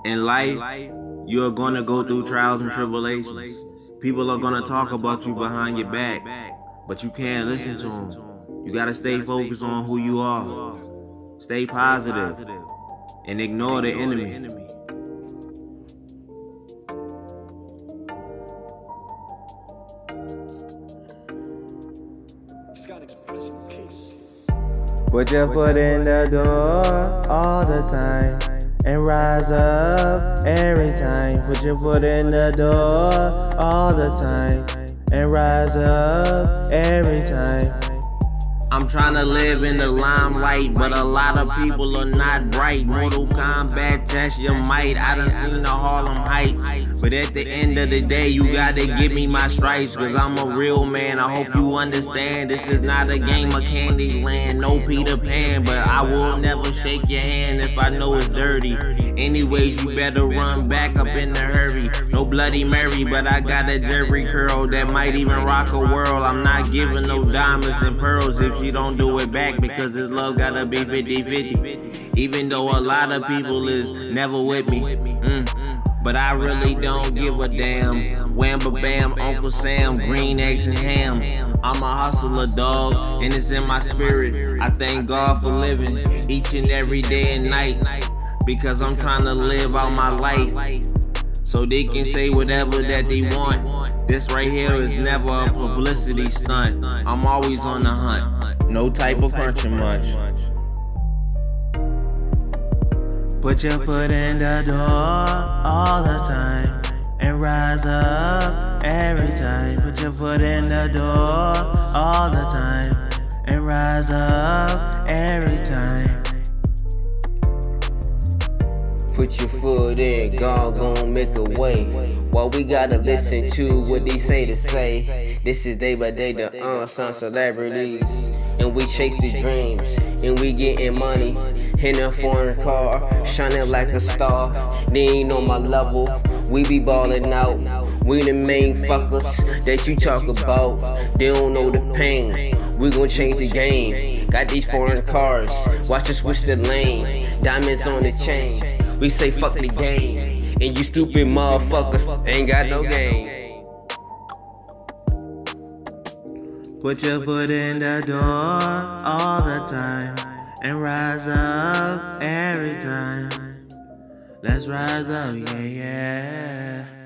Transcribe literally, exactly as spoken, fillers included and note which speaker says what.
Speaker 1: In life, you're gonna go through trials and tribulations. People are gonna talk about you behind your back, but you can't listen to them. You gotta stay focused on who you are. Stay positive and ignore the enemy.
Speaker 2: Put your foot in the door all the time and rise up every time. Put your foot in the door all the time and rise up every time.
Speaker 1: I'm tryna live in the limelight, but a lot of people are not bright. Mortal Kombat, test your might. I done seen the Harlem Heights, but at the end of the day, you gotta give me my stripes, cause I'm a real man. I hope you understand, this is not a game of Candyland, no Peter Pan, but I will never shake your hand if I know it's dirty. Anyways, you better run back up in a hurry. No Bloody Mary, but I got a Jerry curl that might even rock a world. I'm not giving no diamonds and pearls if she don't do it back, because this love gotta be fifty fifty. Even though a lot of people is never with me, mm, but I really don't give a damn. Wham ba bam, Uncle Sam, green eggs and ham. I'm a hustler, dog, and it's in my spirit. I thank God for living each and every day and night, because I'm trying to live out my life, so they can say whatever that they want. This right here is never a publicity stunt. I'm always on the hunt, no type of crunching much.
Speaker 2: Put your foot in the door all the time and rise up every time. Put your foot in the door all the time and rise up every time.
Speaker 3: Put your foot in, God gon' make a way. While we gotta listen to what they say to say. This is day by day the unsung celebrities, and we chase the dreams, and we getting money in a foreign car, shining like a star. They ain't on my level, we be ballin' out. We the main fuckers that you talk about. They don't know the pain. We gon' change the game. Got these foreign cars, watch us switch the lane. Diamonds on the chain. We say fuck the game, and you stupid motherfuckers ain't got no game.
Speaker 2: Put your foot in the door all the time and rise up every time. Let's rise up, yeah, yeah.